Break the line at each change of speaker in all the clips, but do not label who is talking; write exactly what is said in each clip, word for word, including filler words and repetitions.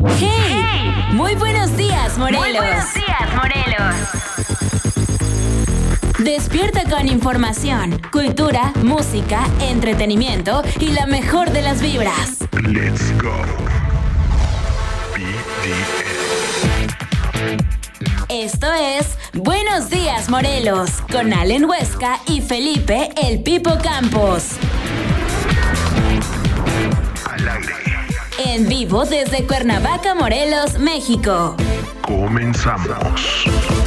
¡Hey! Muy buenos días, Morelos.
Muy buenos días, Morelos.
Despierta con información, cultura, música, entretenimiento y la mejor de las vibras.
Let's go. B D S.
Esto es Buenos Días, Morelos, con Allen Huesca y Felipe El Pipo Campos.
Al aire.
En vivo desde Cuernavaca, Morelos, México.
Comenzamos.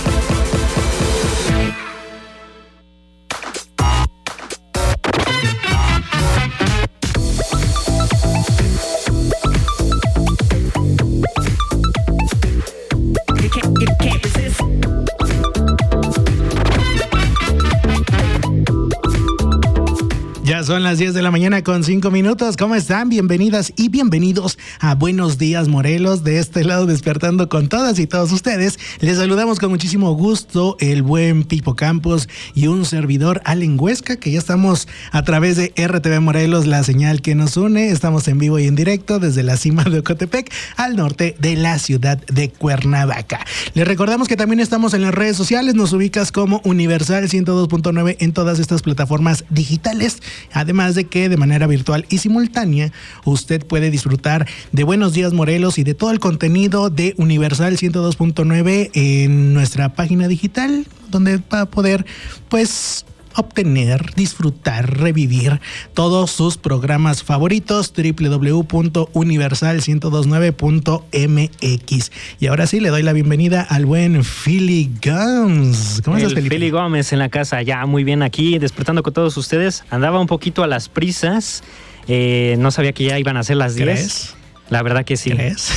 Ya son las diez de la mañana con cinco minutos. ¿Cómo están? Bienvenidas y bienvenidos a Buenos Días, Morelos. De este lado, despertando con todas y todos ustedes. Les saludamos con muchísimo gusto el buen Pipo Campos y un servidor, Allen Huesca, que ya estamos a través de R T V Morelos, la señal que nos une. Estamos en vivo y en directo desde la cima de Ocotepec al norte de la ciudad de Cuernavaca. Les recordamos que también estamos en las redes sociales. Nos ubicas como Universal ciento dos punto nueve en todas estas plataformas digitales. Además de que de manera virtual y simultánea usted puede disfrutar de Buenos Días, Morelos y de todo el contenido de Universal ciento dos punto nueve en nuestra página digital, donde va a poder pues obtener, disfrutar, revivir todos sus programas favoritos. doble u doble u doble u punto universal ciento veintinueve punto m x. Y ahora sí le doy la bienvenida al buen Philly Gómez. ¿Cómo estás, Felipe?
Philly Gómez en la casa, ya muy bien aquí, despertando con todos ustedes. Andaba un poquito a las prisas, eh, no sabía que ya iban a ser las diez.
¿Crees?
La verdad que sí.
¿Crees?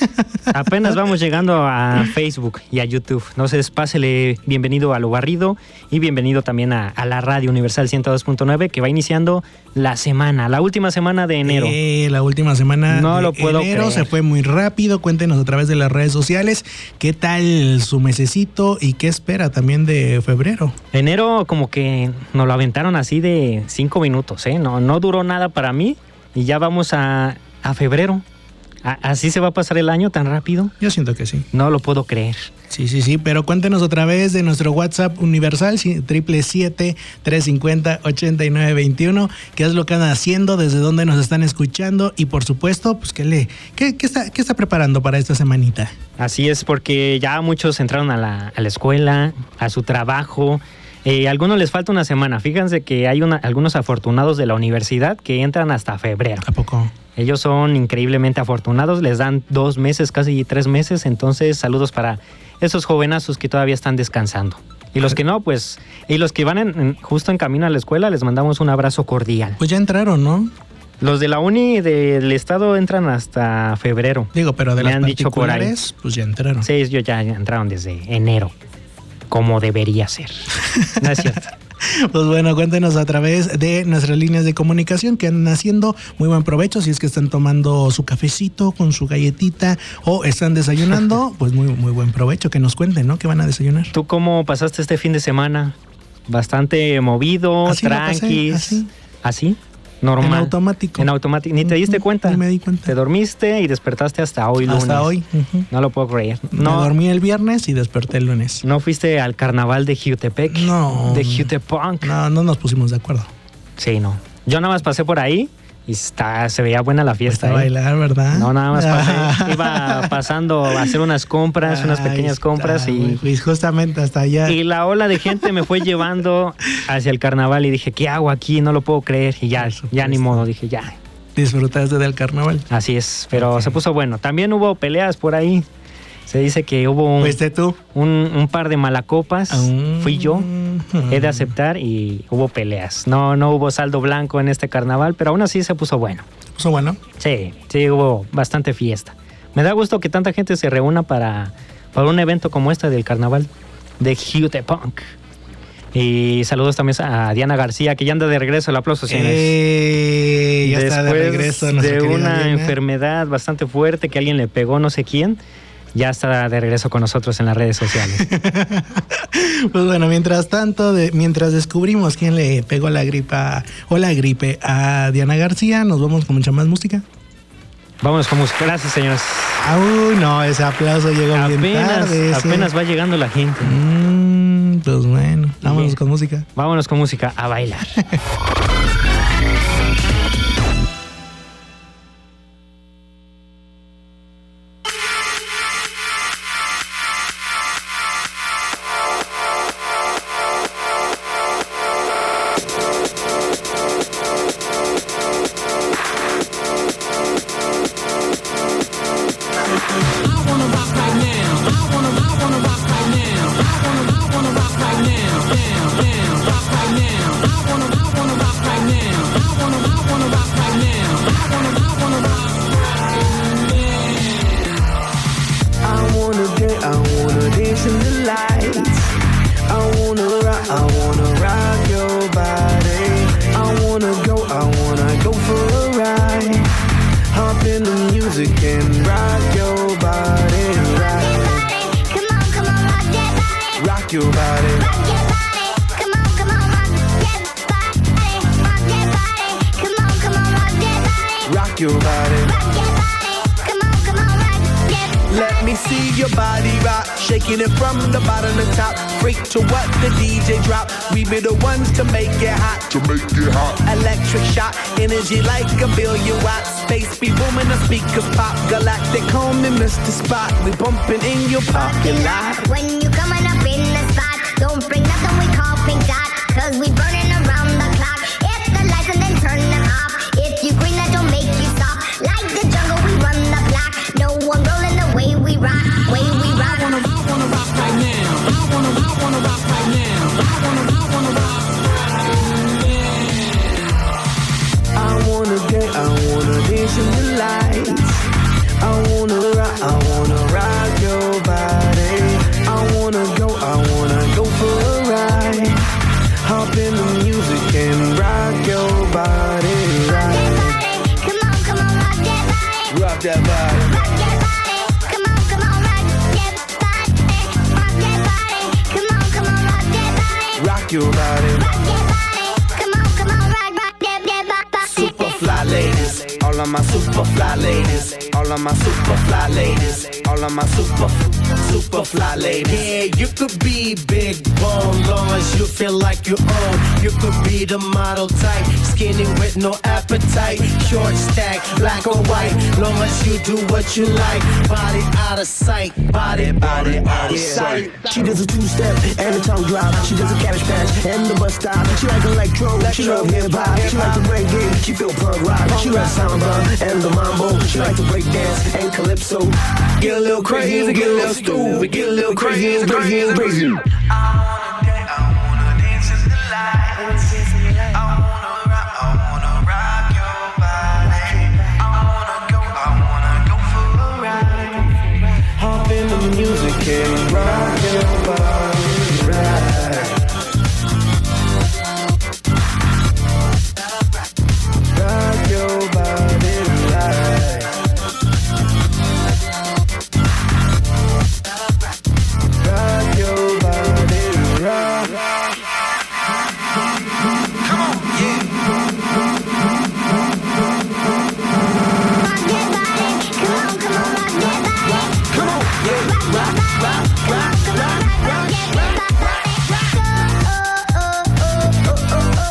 Apenas vamos llegando a Facebook y a YouTube. Entonces, pásele bienvenido a Lo Barrido y bienvenido también a, a la Radio Universal ciento dos punto nueve, que va iniciando la semana, la última semana de enero.
Eh, la última semana
no
de
lo puedo
enero
creer.
Se fue muy rápido. Cuéntenos a través de las redes sociales qué tal su mesecito y qué espera también de febrero.
Enero como que nos lo aventaron así de cinco minutos, ¿eh? No, no duró nada para mí y ya vamos a, a febrero. ¿Así se va a pasar el año tan rápido?
Yo siento que sí.
No lo puedo creer.
Sí, sí, sí, pero cuéntenos otra vez de nuestro WhatsApp universal, triple siete, tres cincuenta, ochenta y nueve veintiuno, qué es lo que andan haciendo, desde dónde nos están escuchando y por supuesto, pues qué le, qué, qué está, qué está preparando para esta semanita.
Así es, porque ya muchos entraron a la, a la escuela, a su trabajo. Eh, a algunos les falta una semana. Fíjense que hay una, algunos afortunados de la universidad que entran hasta febrero.
¿A poco?
Ellos son increíblemente afortunados, les dan dos meses, casi tres meses, entonces saludos para esos jovenazos que todavía están descansando. Y los que no, pues, y los que van en, en, justo en camino a la escuela, les mandamos un abrazo cordial.
Pues ya entraron, ¿no?
Los de la uni del estado entran hasta febrero.
Digo, pero de
Me
las
han dicho por ahí.
particulares, pues ya entraron.
Sí, ellos ya entraron desde enero, como debería ser. No es cierto.
Pues bueno, cuéntenos a través de nuestras líneas de comunicación que andan haciendo. Muy buen provecho si es que están tomando su cafecito con su galletita o están desayunando, pues muy, muy buen provecho, que nos cuenten, ¿no? ¿Qué van a desayunar?
¿Tú cómo pasaste este fin de semana? Bastante movido,
así
tranquis.
Así.
¿Así? Normal.
En automático.
En automático. Ni te diste cuenta.
Ni me di cuenta.
Te dormiste y despertaste hasta hoy lunes.
Hasta hoy. Uh-huh.
No lo puedo creer.
No.
No.
Me dormí el viernes y desperté el lunes.
¿No fuiste al carnaval de Jutepec?
No.
De Jutepunk.
No, no nos pusimos de acuerdo.
Sí, no. Yo nada más pasé por ahí y está, se veía buena la fiesta.
Pues a
¿eh?
bailar, ¿verdad?
No, nada más pasé. Iba pasando a hacer unas compras, unas pequeñas
está,
compras y...
Pues justamente hasta allá.
Y la ola de gente me fue llevando hacia el carnaval y dije, ¿qué hago aquí? No lo puedo creer. Y ya, ya ni modo, dije, ya.
¿Disfrutaste del carnaval?
Así es, pero okay. Se puso bueno. También hubo peleas por ahí. Se dice que hubo un,
¿Fuiste tú?
un, un par de malacopas.
Um,
Fui yo. He de aceptar y hubo peleas. No, no hubo saldo blanco en este carnaval, pero aún así se puso bueno.
¿Se puso bueno?
Sí, sí, hubo bastante fiesta. Me da gusto que tanta gente se reúna para, para un evento como este del carnaval de Jutepunk. Y saludos también a Diana García, que ya anda de regreso. El aplauso, señores.
Eh, ya
Después
está de regreso.
De una Diana. enfermedad bastante fuerte que alguien le pegó, no sé quién. Ya está de regreso con nosotros en las redes sociales.
Pues bueno, mientras tanto, de, mientras descubrimos quién le pegó la gripa o la gripe a Diana García, nos vamos con mucha más música.
Vámonos con música. Gracias, señores.
Uy, no, ese aplauso llegó bien
Apenas,
tarde. ese.
apenas va llegando la gente.
Mm, pues bueno, vámonos
Bien.
con música.
Vámonos con música a bailar.
To make it hot,
To make it hot.
electric shock, energy like a billion watts. Space be booming, the speakers pop. Galactic home and Mister Spot. We bumping in your parking lot.
When you coming up in the spot, don't bring nothing we call pink dot, cause we burning around the clock. Hit the lights and then turn them off. If you green, that don't make you stop. Like the jungle, we run the block. No one rolling the way we rock, way we rock.
I wanna, I wanna rock right now. I wanna, I wanna rock right now. I wanna, I wanna rock. I wanna get, I wanna dance in the lights. I wanna rock, I wanna rock your body. I wanna go, I wanna go for a ride. Hop in the music and rock your body, right?
Come on, come on, rock that body.
Rock that body.
Rock that body. Come on, come on, rock that body. Rock that body. Come on, come on, rock that body.
Rock your body.
Rock that body. Come on, come on, rock, rock that, that body.
Super fly ladies, all of my super fly ladies, all of my super fly ladies, all of my super, super fly ladies.
Yeah, you could be big bone, long as you feel like you own. You could be the model type, skinny with no appetite, short stack, black or white, long as you do what you like. Body out of sight, body, body out of sight.
She does a two-step and a tongue drop. She does a cabbage patch and the bus stop. She like electro, she love hip-hop. She like the reggae, she feel punk rock. She loves samba and the mambo. She like to break dance and calypso.
Get a little crazy, get a little stupid, get a little crazy, crazy, crazy. I wanna dance, I wanna dance in the lights. I wanna rock, I wanna rock your body. I wanna go, I wanna go for a ride. Hop in the music and rock your body, right? Rock your body, right? Rock your body, rock. Come on, yeah.
Rock that body. Come on, come on, rock that body.
Come on, yeah.
Rock, rock, rock, rock, come on, rock that body. Oh, oh, oh, oh, oh, oh, oh.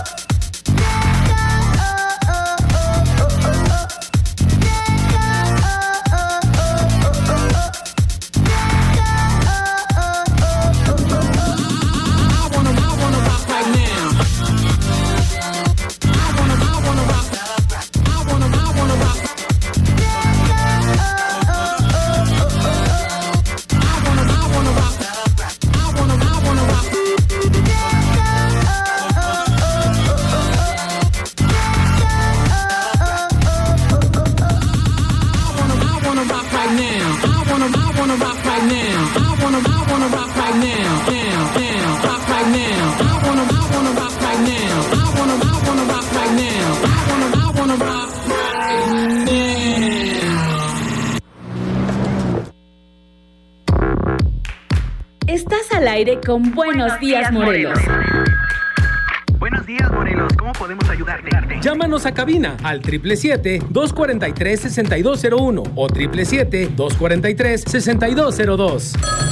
Estás al aire con Buenos, Buenos Días, Morelos.
Buenos días, Morelos. ¿Cómo ¿Cómo podemos ayudarte?
Llámanos a cabina al siete siete siete, dos cuatro tres, seis dos cero uno o siete siete siete, dos cuatro tres, seis dos cero dos.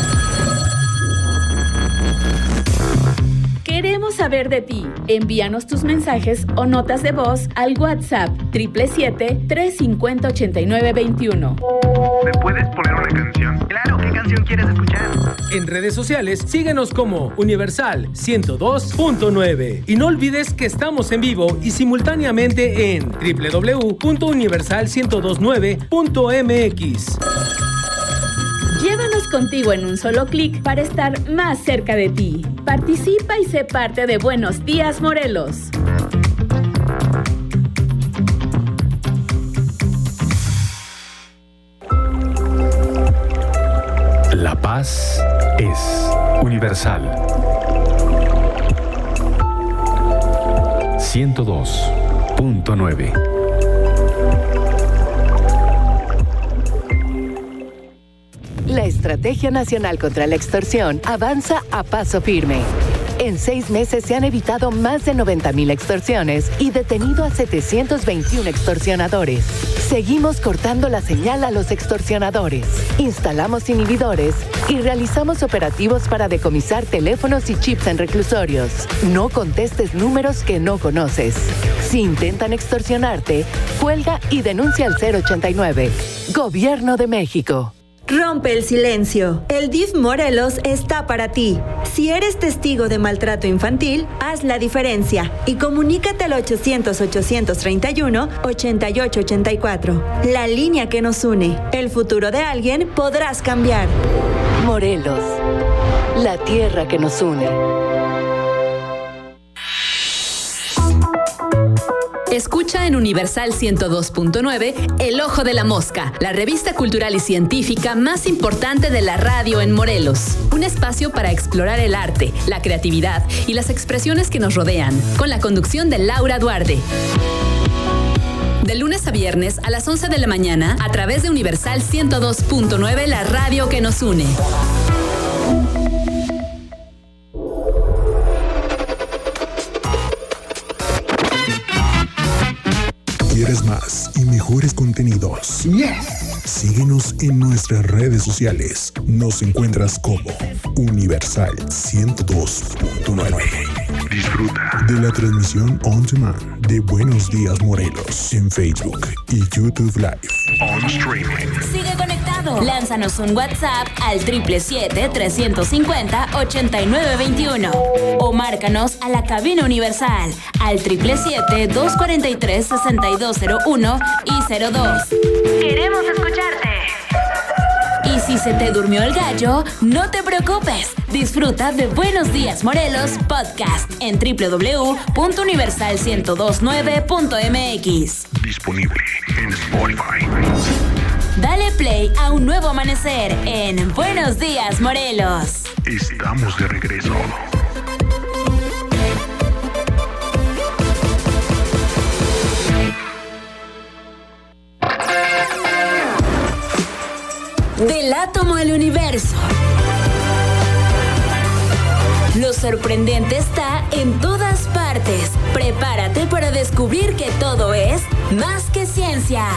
Queremos saber de ti. Envíanos tus mensajes o notas de voz al WhatsApp siete siete siete, tres cinco cero, ocho nueve dos uno.
¿Me puedes poner una canción?
Claro, ¿qué canción quieres escuchar?
En redes sociales, síguenos como Universal ciento dos punto nueve. Y no olvides que estamos en vivo y simultáneamente en doble u doble u doble u punto universal ciento veintinueve punto m x.
Llévanos contigo en un solo clic para estar más cerca de ti. Participa y sé parte de Buenos Días, Morelos.
La paz es universal. ciento dos punto nueve.
La Estrategia Nacional contra la Extorsión avanza a paso firme. En seis meses se han evitado más de noventa mil extorsiones y detenido a setecientos veintiuno extorsionadores. Seguimos cortando la señal a los extorsionadores. Instalamos inhibidores y realizamos operativos para decomisar teléfonos y chips en reclusorios. No contestes números que no conoces. Si intentan extorsionarte, cuelga y denuncia al cero ochenta y nueve. Gobierno de México.
Rompe el silencio. El D I F Morelos está para ti. Si eres testigo de maltrato infantil, haz la diferencia y comunícate al ochocientos, ochocientos treinta y uno, ochenta y ocho ochenta y cuatro. La línea que nos une. El futuro de alguien podrás cambiar.
Morelos, la tierra que nos une.
Escucha en Universal ciento dos punto nueve El Ojo de la Mosca, la revista cultural y científica más importante de la radio en Morelos. Un espacio para explorar el arte, la creatividad y las expresiones que nos rodean, con la conducción de Laura Duarte. De lunes a viernes a las once de la mañana a través de Universal ciento dos punto nueve, la radio que nos une.
¿Quieres más y mejores contenidos? Yes. Síguenos en nuestras redes sociales. Nos encuentras como Universal ciento dos punto nueve.
Disfruta
de la transmisión on demand de Buenos Días Morelos en Facebook y YouTube Live.
On streaming.
Sigue conectado. Lánzanos un WhatsApp al siete siete siete, tres cinco cero, ocho nueve dos uno o márcanos a la cabina Universal al siete siete siete, dos cuatro tres, seis dos cero uno y cero dos.
Queremos escucharte.
Y si se te durmió el gallo, no te preocupes. Disfruta de Buenos Días Morelos Podcast en doble u doble u doble u punto universal ciento dos punto nueve punto m x.
Disponible en Spotify.
Dale play a un nuevo amanecer en Buenos Días Morelos.
Estamos de regreso.
Del átomo al universo. Lo sorprendente está en todas partes. Prepárate para descubrir que todo es más que ciencia.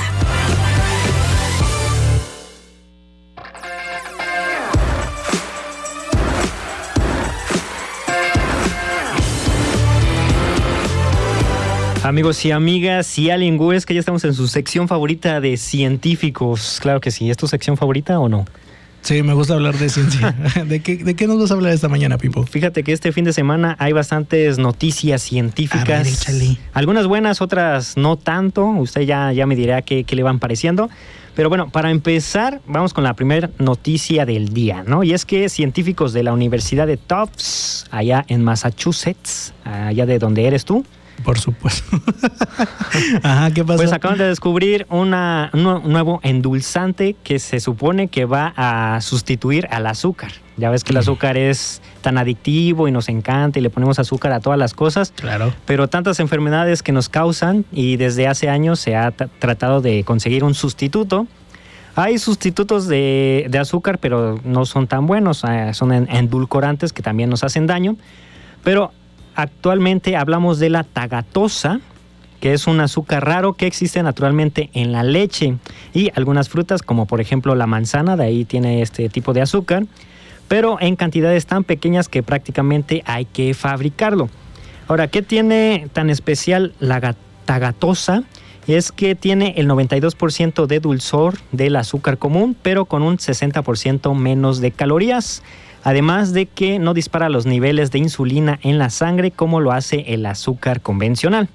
Amigos y amigas, y Allen West, que ya estamos en su sección favorita de científicos. Claro que sí. ¿Es tu sección favorita o no?
Sí, me gusta hablar de ciencia. ¿De qué, de qué nos vas a hablar esta mañana, Pipo?
Fíjate que este fin de semana hay bastantes noticias científicas.
A ver, échale.
Algunas buenas, otras no tanto. Usted ya, ya me dirá qué, qué le van pareciendo. Pero bueno, para empezar, vamos con la primera noticia del día, ¿no? Y es que científicos de la Universidad de Tufts, allá en Massachusetts, allá de donde eres tú.
Por supuesto. Ajá, ¿qué pasó?
Pues acaban de descubrir una, un nuevo endulzante que se supone que va a sustituir al azúcar. Ya ves que el azúcar es tan adictivo y nos encanta y le ponemos azúcar a todas las cosas.
Claro.
Pero tantas enfermedades que nos causan y desde hace años se ha t- tratado de conseguir un sustituto. Hay sustitutos de, de azúcar, pero no son tan buenos. Eh, son en, endulcorantes que también nos hacen daño. Pero actualmente hablamos de la tagatosa, que es un azúcar raro que existe naturalmente en la leche y algunas frutas, como por ejemplo la manzana, de ahí tiene este tipo de azúcar, pero en cantidades tan pequeñas que prácticamente hay que fabricarlo. Ahora, ¿qué tiene tan especial la tagatosa? Es que tiene el noventa y dos por ciento de dulzor del azúcar común, pero con un sesenta por ciento menos de calorías. Además de que no dispara los niveles de insulina en la sangre como lo hace el azúcar convencional.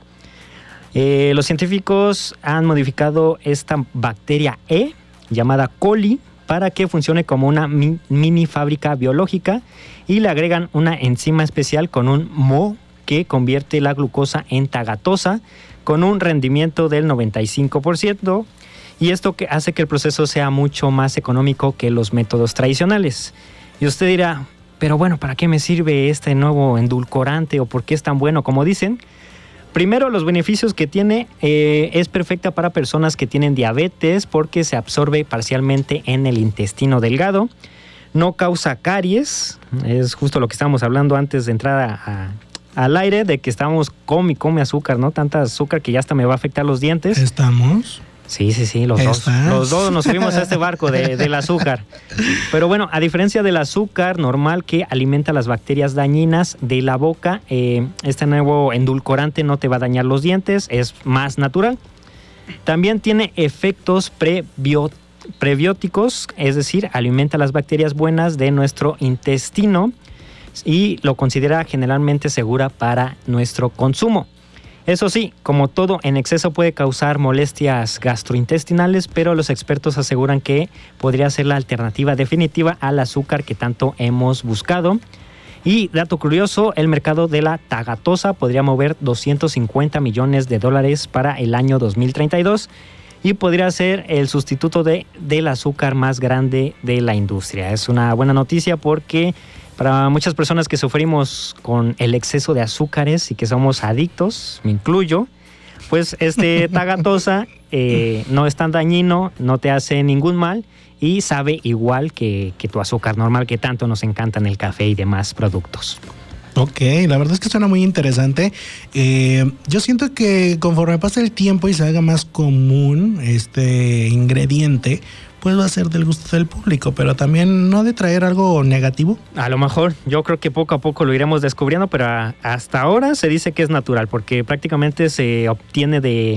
Eh, los científicos han modificado esta bacteria E, llamada coli, para que funcione como una mi- mini fábrica biológica y le agregan una enzima especial con un Mo que convierte la glucosa en tagatosa con un rendimiento del noventa y cinco por ciento, y esto que hace que el proceso sea mucho más económico que los métodos tradicionales. Y usted dirá, pero bueno, ¿para qué me sirve este nuevo endulcorante o por qué es tan bueno como dicen? Primero, los beneficios que tiene eh, es perfecta para personas que tienen diabetes porque se absorbe parcialmente en el intestino delgado. No causa caries, es justo lo que estábamos hablando antes de entrar a, a, al aire, de que estábamos come y come azúcar, ¿no? Tanta azúcar que ya hasta me va a afectar los dientes.
¿Estamos?
Sí, sí, sí, los dos. Los dos nos subimos a este barco de, del azúcar. Pero bueno, a diferencia del azúcar normal que alimenta las bacterias dañinas de la boca, eh, este nuevo endulcorante no te va a dañar los dientes, es más natural. También tiene efectos prebio, prebióticos, es decir, alimenta las bacterias buenas de nuestro intestino y lo considera generalmente segura para nuestro consumo. Eso sí, como todo en exceso puede causar molestias gastrointestinales, pero los expertos aseguran que podría ser la alternativa definitiva al azúcar que tanto hemos buscado. Y dato curioso, el mercado de la tagatosa podría mover doscientos cincuenta millones de dólares para el año dos mil treinta y dos y podría ser el sustituto de, del azúcar más grande de la industria. Es una buena noticia porque para muchas personas que sufrimos con el exceso de azúcares y que somos adictos, me incluyo, pues este tagatosa eh, no es tan dañino, no te hace ningún mal y sabe igual que, que tu azúcar normal que tanto nos encantan el café y demás productos.
Ok, la verdad es que suena muy interesante. Eh, yo siento que conforme pasa el tiempo y se haga más común este ingrediente, pues va a ser del gusto del público, pero también no ha de traer algo negativo.
A lo mejor, yo creo que poco a poco lo iremos descubriendo, pero a, hasta ahora se dice que es natural, porque prácticamente se obtiene de,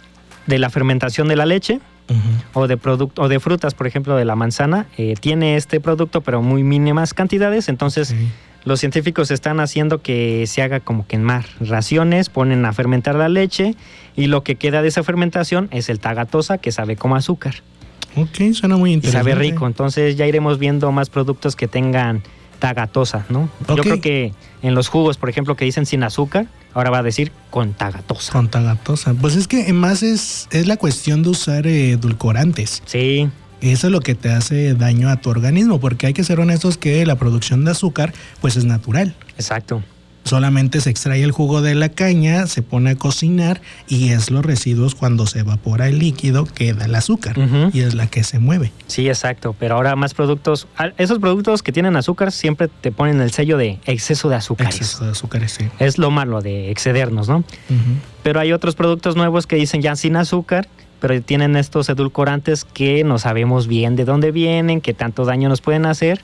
de la fermentación de la leche, uh-huh. o de producto, o de frutas, por ejemplo, de la manzana. Eh, tiene este producto, pero muy mínimas cantidades, entonces okay. los científicos están haciendo que se haga como que en más raciones, ponen a fermentar la leche, y lo que queda de esa fermentación es el tagatosa, que sabe como azúcar.
Ok, suena muy interesante.
Y sabe rico, entonces ya iremos viendo más productos que tengan tagatosa, ¿no? Okay. Yo creo que en los jugos, por ejemplo, que dicen sin azúcar, ahora va a decir con tagatosa.
Con tagatosa. Pues es que más es, es la cuestión de usar eh, edulcorantes.
Sí.
Eso es lo que te hace daño a tu organismo, porque hay que ser honestos que la producción de azúcar pues es natural.
Exacto.
Solamente se extrae el jugo de la caña, se pone a cocinar y es los residuos cuando se evapora el líquido queda el azúcar uh-huh. y es la que se mueve.
Sí, exacto, pero ahora más productos, esos productos que tienen azúcar siempre te ponen el sello de exceso de azúcares.
Exceso de azúcares, sí.
Es lo malo de excedernos, ¿no? Uh-huh. Pero hay otros productos nuevos que dicen ya sin azúcar, pero tienen estos edulcorantes que no sabemos bien de dónde vienen, qué tanto daño nos pueden hacer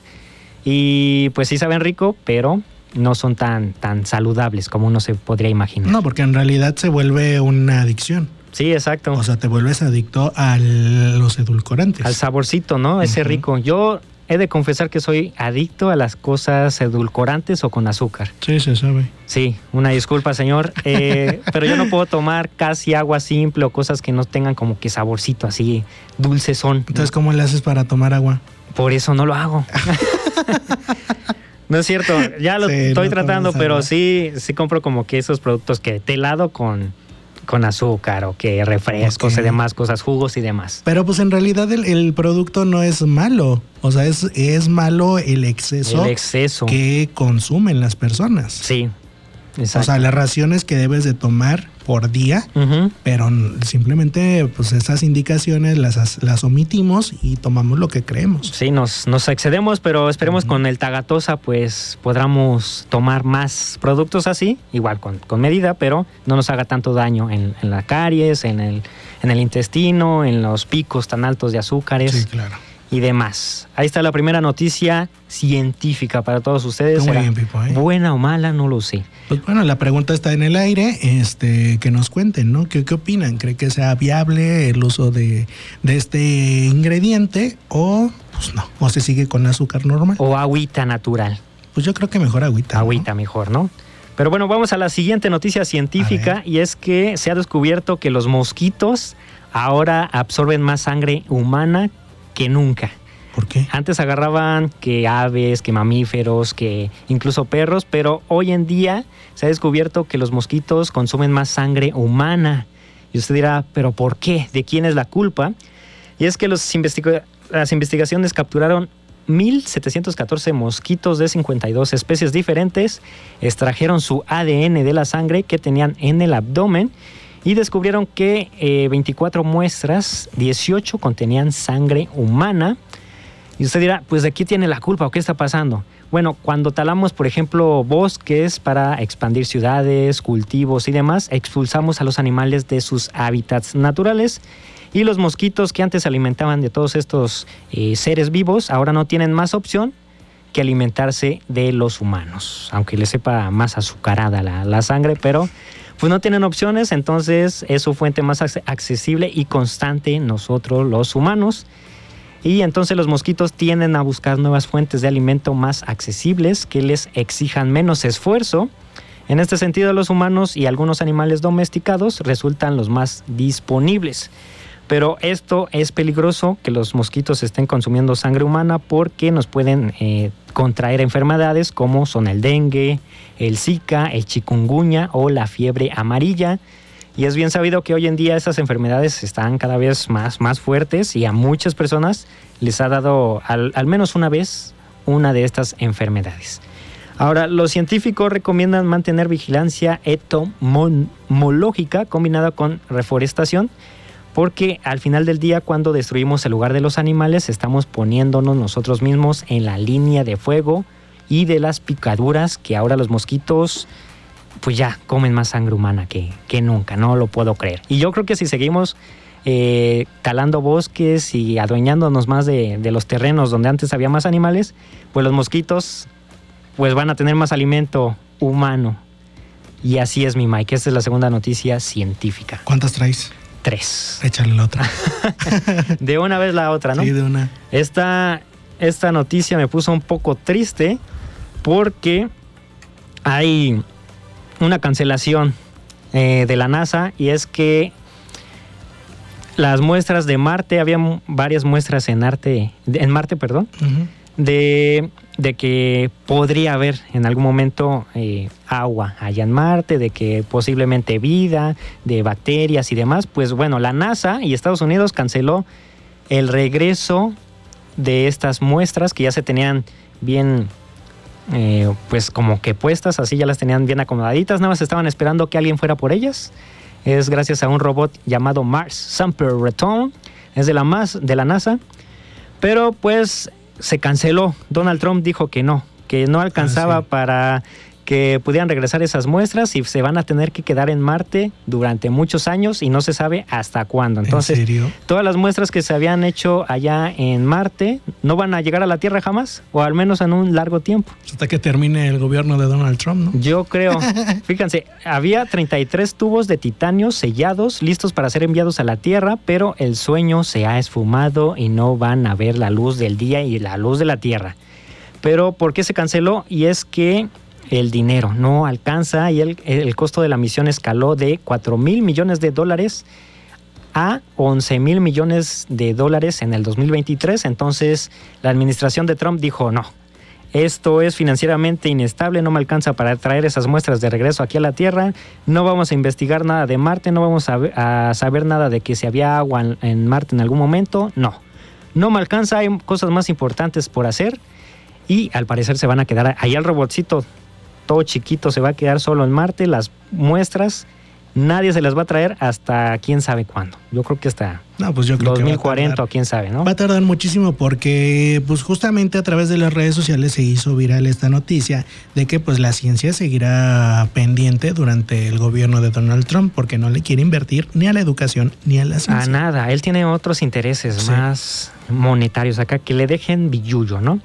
y pues sí saben rico, pero no son tan, tan saludables como uno se podría imaginar.
No, porque en realidad se vuelve una adicción.
Sí, exacto.
O sea, te vuelves adicto a los edulcorantes.
Al saborcito, ¿no? Ese uh-huh. rico. Yo he de confesar que soy adicto a las cosas edulcorantes o con azúcar.
Sí, se sabe.
Sí, una disculpa, señor. Eh, pero yo no puedo tomar casi agua simple o cosas que no tengan como que saborcito así, dulces son.
Entonces, ¿cómo le haces para tomar agua?
Por eso no lo hago. No es cierto, ya lo sí, estoy no tratando, pero sí, sí compro como que esos productos que te helado con, con azúcar o que refrescos okay. y demás cosas, jugos y demás.
Pero pues en realidad el, el producto no es malo, o sea, es, es malo el exceso,
el exceso
que consumen las personas.
Sí, exacto.
O sea, las raciones que debes de tomar por día, uh-huh. pero simplemente pues esas indicaciones las, las omitimos y tomamos lo que creemos.
Sí, nos, nos excedemos, pero esperemos uh-huh. con el Tagatosa pues podamos tomar más productos así, igual con, con medida, pero no nos haga tanto daño en, en la caries, en el, en el intestino, en los picos tan altos de azúcares.
Sí, claro.
Y demás. Ahí está la primera noticia científica para todos ustedes.
Muy bien, Pipo, ¿eh?
Buena o mala, no lo sé.
Pues bueno, la pregunta está en el aire, este, que nos cuenten, ¿no? ¿Qué, qué opinan? ¿Cree que sea viable el uso de, de este ingrediente o pues no? ¿O se sigue con azúcar normal?
O agüita natural.
Pues yo creo que mejor agüita.
Agüita, ¿no? Mejor, ¿no? Pero bueno, vamos a la siguiente noticia científica y es que se ha descubierto que los mosquitos ahora absorben más sangre humana que nunca.
¿Por qué?
Antes agarraban que aves, que mamíferos, que incluso perros, pero hoy en día se ha descubierto que los mosquitos consumen más sangre humana. Y usted dirá, ¿pero por qué? ¿De quién es la culpa? Y es que los investiga- las investigaciones capturaron mil setecientos catorce mosquitos de cincuenta y dos especies diferentes, extrajeron su A D N de la sangre que tenían en el abdomen y descubrieron que eh, veinticuatro muestras, dieciocho contenían sangre humana. Y usted dirá, pues ¿de qué tiene la culpa o qué está pasando? Bueno, cuando talamos, por ejemplo, bosques para expandir ciudades, cultivos y demás, expulsamos a los animales de sus hábitats naturales. Y los mosquitos que antes se alimentaban de todos estos eh, seres vivos, ahora no tienen más opción que alimentarse de los humanos. Aunque les sepa más azucarada la, la sangre, pero pues no tienen opciones, entonces es su fuente más accesible y constante nosotros los humanos. Y entonces los mosquitos tienden a buscar nuevas fuentes de alimento más accesibles que les exijan menos esfuerzo. En este sentido, los humanos y algunos animales domesticados resultan los más disponibles. Pero esto es peligroso, que los mosquitos estén consumiendo sangre humana porque nos pueden eh, contraer enfermedades como son el dengue, el zika, el chikungunya o la fiebre amarilla. Y es bien sabido que hoy en día esas enfermedades están cada vez más, más fuertes y a muchas personas les ha dado al, al menos una vez una de estas enfermedades. Ahora, los científicos recomiendan mantener vigilancia entomológica combinada con reforestación, porque al final del día, cuando destruimos el lugar de los animales, estamos poniéndonos nosotros mismos en la línea de fuego y de las picaduras que ahora los mosquitos pues ya comen más sangre humana que, que nunca, no lo puedo creer. Y yo creo que si seguimos eh, talando bosques y adueñándonos más de, de los terrenos donde antes había más animales, pues los mosquitos pues van a tener más alimento humano. Y así es, mi Mike. Esta es la segunda noticia científica.
¿Cuántas traes?
Tres.
Échale la otra.
De una vez la otra, ¿no?
Sí, de una.
Esta, esta noticia me puso un poco triste porque hay una cancelación eh, de la NASA, y es que las muestras de Marte, había varias muestras en, arte, en Marte, perdón, uh-huh. de, de que podría haber en algún momento eh, agua allá en Marte, de que posiblemente vida, de bacterias y demás. Pues bueno, la NASA y Estados Unidos canceló el regreso de estas muestras que ya se tenían bien, eh, pues como que puestas, así ya las tenían bien acomodaditas, nada más estaban esperando que alguien fuera por ellas. Es gracias a un robot llamado Mars Sample Return, es de la, mas, de la NASA, pero pues se canceló. Donald Trump dijo que no, que no alcanzaba ah, sí. para que pudieran regresar esas muestras y se van a tener que quedar en Marte durante muchos años y no se sabe hasta cuándo. Entonces, ¿en serio? Todas las muestras que se habían hecho allá en Marte no van a llegar a la Tierra jamás, o al menos en un largo tiempo.
Hasta que termine el gobierno de Donald Trump, ¿no?
Yo creo. Fíjense, había treinta y tres tubos de titanio sellados, listos para ser enviados a la Tierra, pero el sueño se ha esfumado y no van a ver la luz del día y la luz de la Tierra. Pero ¿por qué se canceló? Y es que el dinero no alcanza y el, el costo de la misión escaló de cuatro mil millones de dólares a once mil millones de dólares en el dos mil veintitrés. Entonces la administración de Trump dijo no, esto es financieramente inestable, no me alcanza para traer esas muestras de regreso aquí a la Tierra, no vamos a investigar nada de Marte, no vamos a, a saber nada de que si había agua en, en Marte en algún momento, no, no me alcanza, hay cosas más importantes por hacer. Y al parecer se van a quedar ahí, el robotcito todo chiquito se va a quedar solo en Marte, las muestras nadie se las va a traer hasta quién sabe cuándo. Yo creo que hasta
no, pues yo creo
dos mil cuarenta
que va a tardar,
o quién sabe, ¿no?
Va a tardar muchísimo porque pues justamente a través de las redes sociales se hizo viral esta noticia de que pues la ciencia seguirá pendiente durante el gobierno de Donald Trump porque no le quiere invertir ni a la educación ni a la ciencia.
A nada, él tiene otros intereses sí. más monetarios acá, que le dejen billullo, ¿no?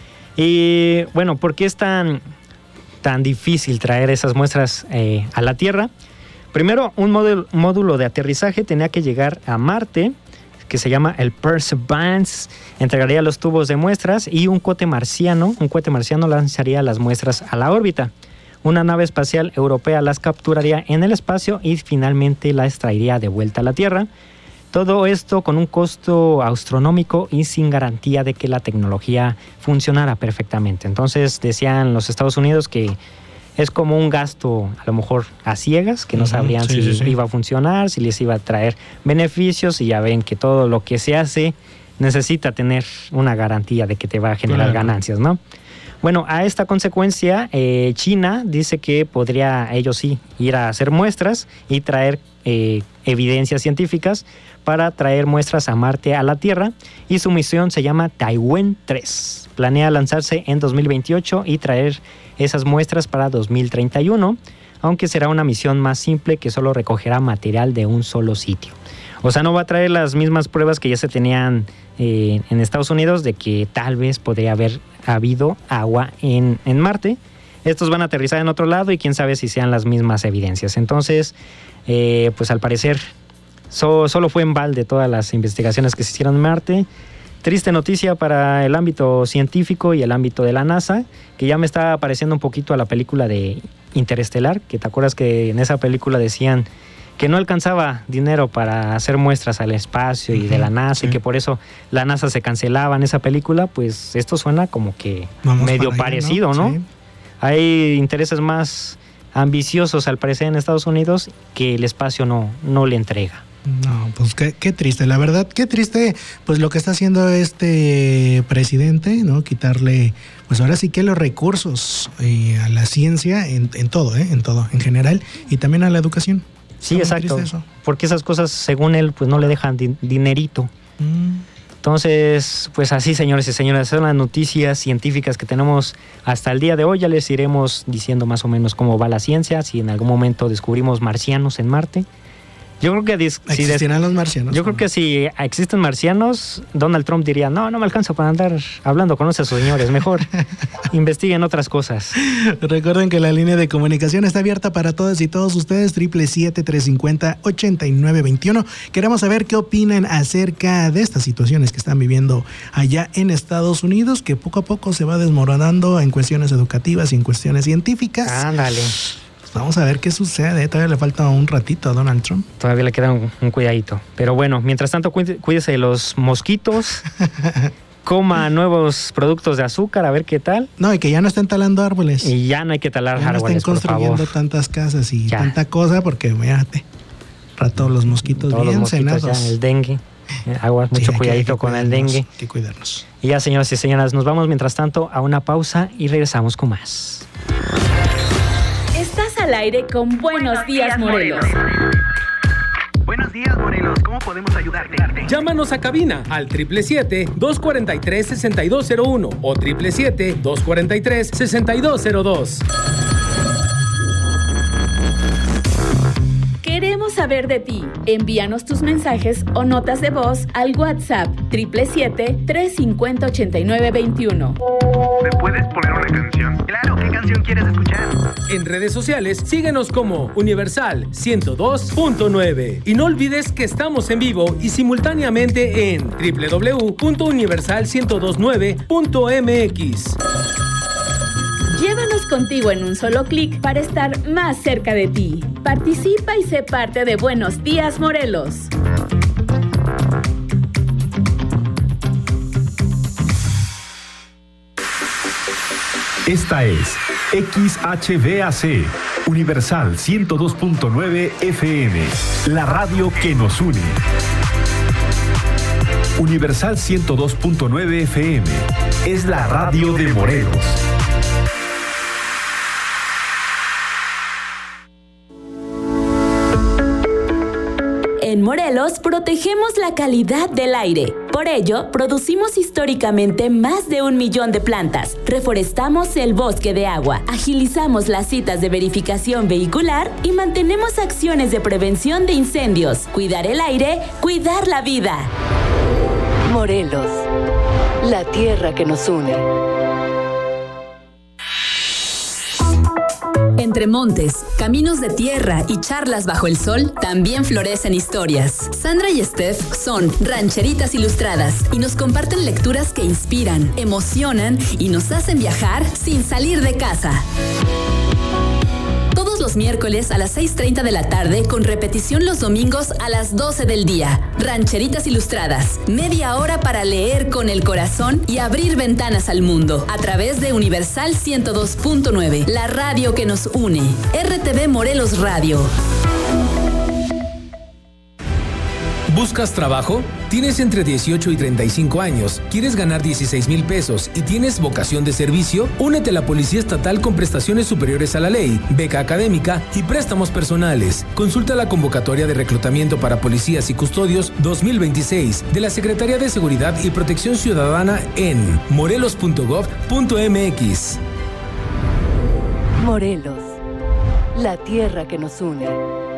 Y bueno, ¿por qué es tan, tan difícil traer esas muestras eh, a la Tierra? Primero, un módulo, módulo de aterrizaje tenía que llegar a Marte, que se llama el Perseverance, entregaría los tubos de muestras y un cohete marciano, un cohete marciano lanzaría las muestras a la órbita. Una nave espacial europea las capturaría en el espacio y finalmente las traería de vuelta a la Tierra. Todo esto con un costo astronómico y sin garantía de que la tecnología funcionara perfectamente. Entonces decían los Estados Unidos que es como un gasto a lo mejor a ciegas, que no uh-huh, sabrían sí, si sí, sí. iba a funcionar, si les iba a traer beneficios, y ya ven que todo lo que se hace necesita tener una garantía de que te va a generar claro. ganancias, ¿no? Bueno, a esta consecuencia, eh, China dice que podría, ellos sí, ir a hacer muestras y traer eh, evidencias científicas para traer muestras a Marte, a la Tierra, y su misión se llama Taiwan tres. Planea lanzarse en dos mil veintiocho y traer esas muestras para dos mil treinta y uno, aunque será una misión más simple que solo recogerá material de un solo sitio. O sea, no va a traer las mismas pruebas que ya se tenían eh, en Estados Unidos de que tal vez podría haber habido agua en, en Marte. Estos van a aterrizar en otro lado y quién sabe si sean las mismas evidencias. Entonces, eh, pues al parecer, so, solo fue en balde todas las investigaciones que se hicieron en Marte. Triste noticia para el ámbito científico y el ámbito de la NASA, que ya me está pareciendo un poquito a la película de Interestelar, que te acuerdas que en esa película decían que no alcanzaba dinero para hacer muestras al espacio y uh-huh, de la NASA, sí. y que por eso la NASA se cancelaba en esa película. Pues esto suena como que Vamos medio allá, parecido, ¿no? ¿no? Sí. Hay intereses más ambiciosos al parecer en Estados Unidos que el espacio no, no le entrega.
No, pues qué, qué triste, la verdad, qué triste, pues lo que está haciendo este presidente, ¿no? Quitarle, pues ahora sí que los recursos eh, a la ciencia en, en todo, ¿eh? En todo, en general, y también a la educación.
Sí, exacto, porque esas cosas, según él, pues no le dejan din- dinerito. Mm. Entonces, pues así, señores y señoras, son las noticias científicas que tenemos hasta el día de hoy. Ya les iremos diciendo más o menos cómo va la ciencia, si en algún momento descubrimos marcianos en Marte. Yo creo que dis- si
existirán des- los marcianos.
Yo creo que si existen marcianos, Donald Trump diría, no, no me alcanza para andar hablando con esos señores, mejor investiguen otras cosas.
Recuerden que la línea de comunicación está abierta para todas y todos ustedes, siete siete siete, tres cinco cero, ocho nueve dos uno. Queremos saber qué opinan acerca de estas situaciones que están viviendo allá en Estados Unidos, que poco a poco se va desmoronando en cuestiones educativas y en cuestiones científicas.
Ándale.
Vamos a ver qué sucede. Todavía le falta un ratito a Donald Trump.
Todavía le queda un, un cuidadito. Pero bueno, mientras tanto, cuídese de los mosquitos. Coma nuevos productos de azúcar, a ver qué tal.
No, y que ya no estén talando árboles.
Y ya no hay que talar
ya
árboles,
no estén construyendo
por favor.
tantas casas y ya. tanta cosa, porque fíjate, rato los mosquitos
Todos
bien
los mosquitos
cenados.
Ya, el dengue. Aguas, mucho
sí,
cuidadito
que,
con el dengue.
Hay que cuidarnos.
Y ya, señoras y señoras, nos vamos mientras tanto a una pausa y regresamos con más.
Estás al aire con Buenos Días, Morelos.
Buenos días, Morelos. ¿Cómo podemos ayudarte?
Llámanos a cabina al siete siete siete, dos cuatro tres, seis dos cero uno o siete siete siete, dos cuatro tres, seis dos cero dos.
Queremos saber de ti. Envíanos tus mensajes o notas de voz al WhatsApp siete siete siete, tres cinco cero, ocho nueve dos uno.
¿Me puedes poner una canción?
Claro, ¿qué canción quieres escuchar?
En redes sociales, síguenos como Universal ciento dos punto nueve. Y no olvides que estamos en vivo y simultáneamente en doble u doble u doble u punto universal ciento veintinueve punto m x.
Llévanos contigo en un solo clic para estar más cerca de ti. Participa y sé parte de Buenos Días, Morelos.
Esta es X H B A C, Universal ciento dos punto nueve F M, la radio que nos une. Universal ciento dos punto nueve F M es la radio de Morelos.
En Morelos protegemos la calidad del aire. Por ello, producimos históricamente más de un millón de plantas, reforestamos el bosque de agua, agilizamos las citas de verificación vehicular y mantenemos acciones de prevención de incendios. Cuidar el aire, cuidar la vida.
Morelos, la tierra que nos une.
Entre montes, caminos de tierra y charlas bajo el sol, también florecen historias. Sandra y Steph son rancheritas ilustradas y nos comparten lecturas que inspiran, emocionan y nos hacen viajar sin salir de casa. Todos los miércoles a las seis treinta de la tarde, con repetición los domingos a las doce del día. Rancheritas Ilustradas, media hora para leer con el corazón y abrir ventanas al mundo. A través de Universal ciento dos punto nueve, la radio que nos une. R T V Morelos Radio.
¿Buscas trabajo? ¿Tienes entre dieciocho y treinta y cinco años? ¿Quieres ganar dieciséis mil pesos y tienes vocación de servicio? Únete a la Policía Estatal con prestaciones superiores a la ley, beca académica y préstamos personales. Consulta la convocatoria de reclutamiento para policías y custodios dos mil veintiséis de la Secretaría de Seguridad y Protección Ciudadana en morelos punto gov punto m x.
Morelos, la tierra que nos une.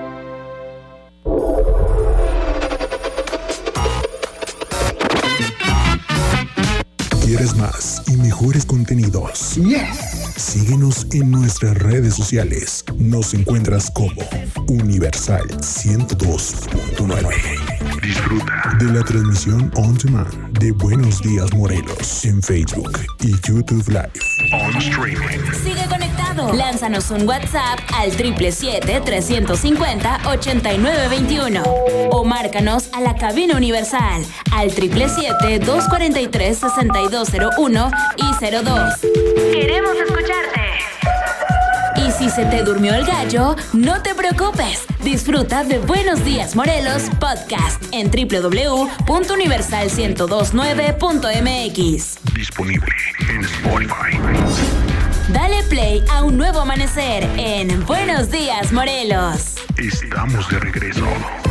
¿Quieres más y mejores contenidos? Yes. Síguenos en nuestras redes sociales. Nos encuentras como Universal ciento dos punto nueve. Disfruta de la transmisión on demand de Buenos Días Morelos en Facebook y YouTube Live. On streaming.
Sigue conectado. Lánzanos un WhatsApp al siete siete siete, tres cinco cero, ocho nueve dos uno o márcanos a la cabina Universal al siete siete siete, dos cuatro tres, seis dos cero uno y cero dos. Queremos escucharte. Y si se te durmió el gallo, no te preocupes. Disfruta de Buenos Días Morelos Podcast en doble u doble u doble u punto universal ciento dos punto nueve punto m x.
Disponible en Spotify.
Dale play a un nuevo amanecer en Buenos Días Morelos.
Estamos de regreso.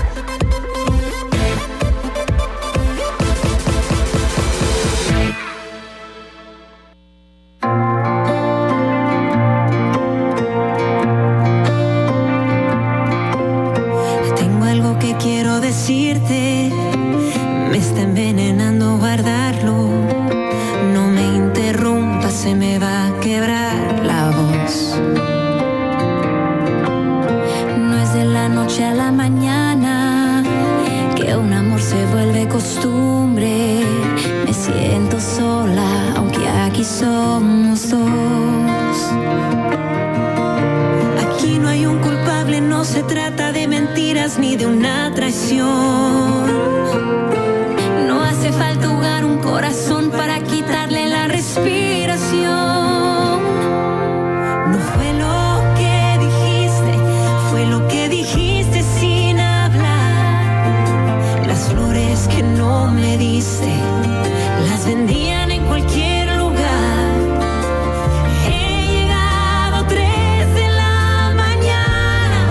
Tengo algo que quiero decirte, me está envenenando guardarlo. No me interrumpas, se me va a quebrar la voz. No es de la noche a la mañana que un amor se vuelve costumbre. Me siento sola, aunque aquí somos dos. Aquí no hay un culpable, no se trata de mentiras ni de una traición. No hace falta jugar un corazón para quitarle la respiración. No fue lo que dijiste, fue lo que dijiste sin hablar. Las flores que no me diste, las vendían en cualquier lugar. He llegado tres de la mañana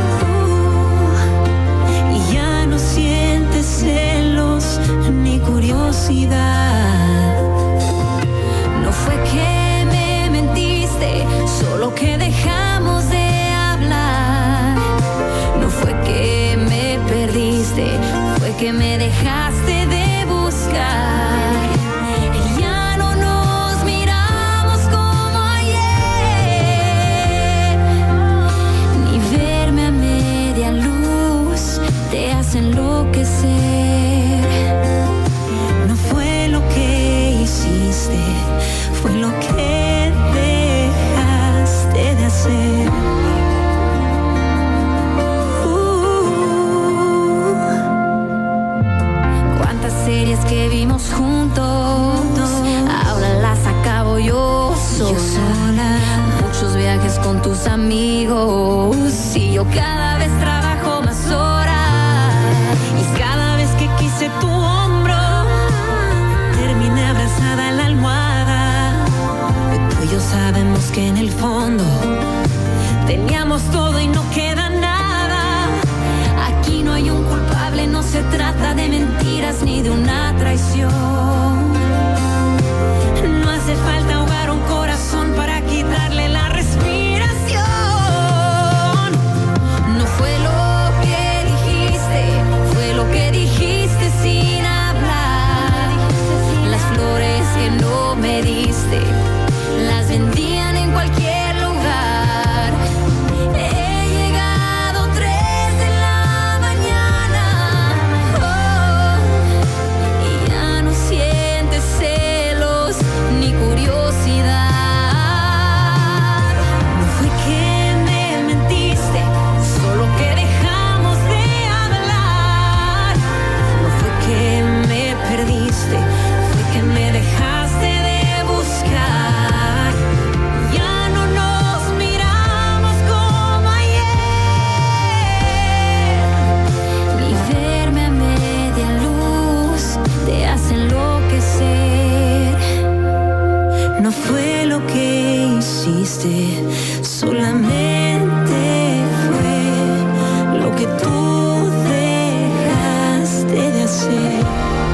uh, y ya no sientes celos ni curiosidad. No fue que me mentiste, solo que dejamos de hablar. No fue que me perdiste, fue que me dejaste de buscar. Ya no nos miramos como ayer, ni verme a media luz te hace enloquecer. No fue lo que hiciste, fue lo que dejaste de hacer. Uh, cuántas series que vimos juntos, ahora las acabo yo sola. Muchos viajes con tus amigos y yo cada vez trabajo más horas. Y cada vez que quise tu hombro, terminé abrazada en la almohada. Tú y yo sabemos que en el fondo teníamos todo y no queda nada. Aquí no hay un culpable. no fue lo que hiciste, solamente fue lo que tú dejaste de hacer.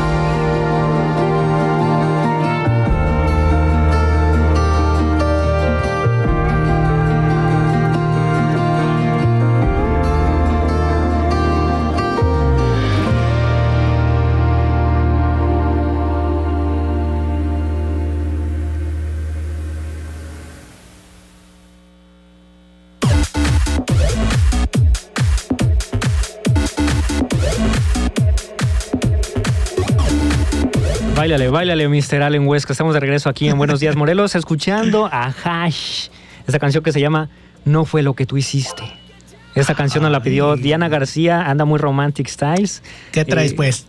Báilale, báilale, mister Allen Huesca. Estamos de regreso aquí en Buenos Días, Morelos, escuchando a Hash. Esta canción que se llama No fue lo que tú hiciste. Esta canción nos la pidió Diana García, anda muy romantic styles.
¿Qué traes,
eh,
pues?